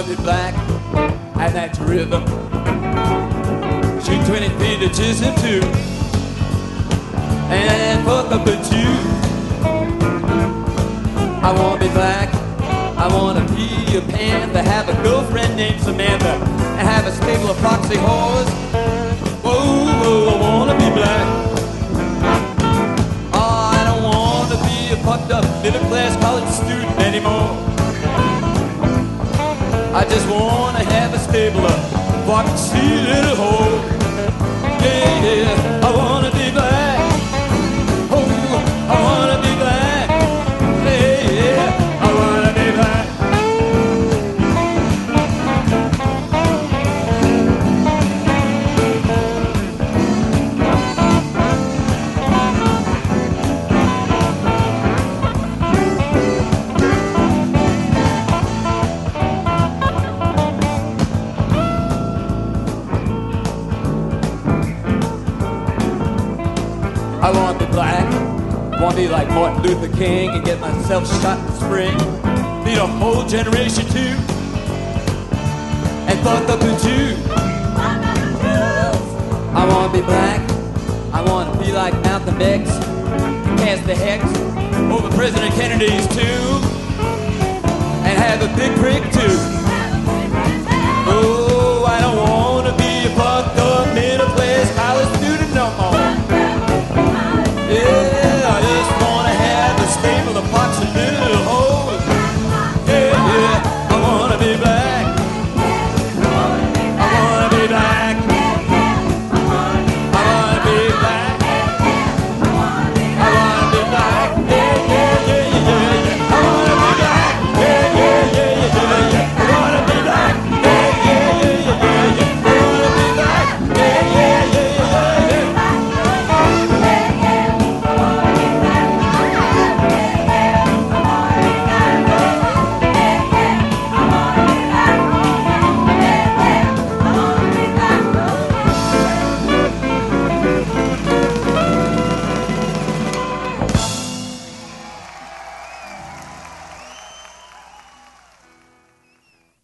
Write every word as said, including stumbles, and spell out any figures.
be black and that river. Shoot twenty feet of chisel too, and fuck up a Jew. I wanna be black, I wanna be a panther, have a girlfriend named Samantha, and have a stable of proxy whores. Whoa, whoa, I wanna be black. Oh, I don't wanna be a fucked up middle class college student anymore. I just wanna have a stable of foxy little whores. Yeah, yeah, I wanna be black. Oh, I wanna be black. Yeah, yeah, I wanna be black. I wanna be black, wanna be like Martin Luther King and get myself shot in the spring. Lead a whole generation too, and fuck up the Jew. I wanna be black, I wanna be like Malcolm X, cast the hex over President Kennedy's tomb, and have a big prick too.